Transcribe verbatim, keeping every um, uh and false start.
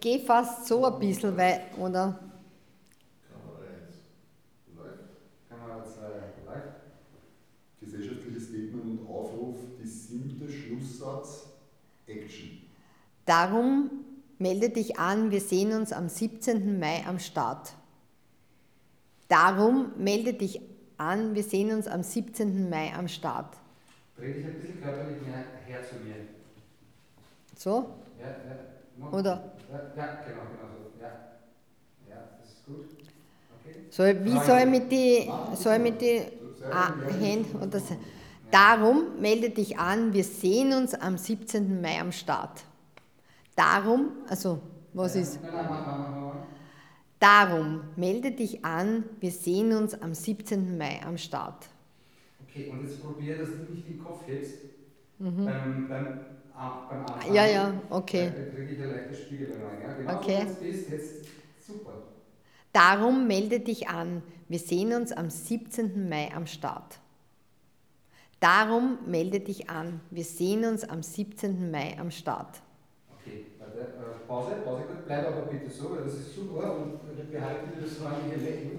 Geh fast so ein bisschen, weil, oder? Kamera eins läuft. Kamera zwei läuft. Gesellschaftliches Statement und Aufruf, die siebte Schlusssatz, Action. Darum melde dich an, wir sehen uns am siebzehnten Mai am Start. Darum melde dich an, wir sehen uns am siebzehnten Mai am Start. Dreh dich ein bisschen körperlich mehr her zu mir. So? Ja, ja. Noch. Oder? Ja, ja, genau, genau so. Ja. Ja, das ist gut. Okay. Soll, wie soll ich mit die, soll ich mit die ah, Händen oder so? Darum melde dich an, wir sehen uns am siebzehnten Mai am Start. Darum, also, was ja, ist? Nein, nein, mach, mach, mach, mach. Darum melde dich an, wir sehen uns am siebzehnten Mai am Start. Okay, und jetzt probier, dass du nicht den Kopf hebst mhm. beim, beim, ah, beim Anfang. Ja, ja, okay. Da kriege ich eine leichte Spiegelung rein. Ja? Genau Okay. so wie du jetzt bist, jetzt super. Darum melde dich an, wir sehen uns am siebzehnten Mai am Start. Darum melde dich an, wir sehen uns am siebzehnten Mai am Start. Okay, warte, äh, Pause, Pause kurz, bleib aber bitte so, weil das ist super und behalte bitte das freundliche Lächeln.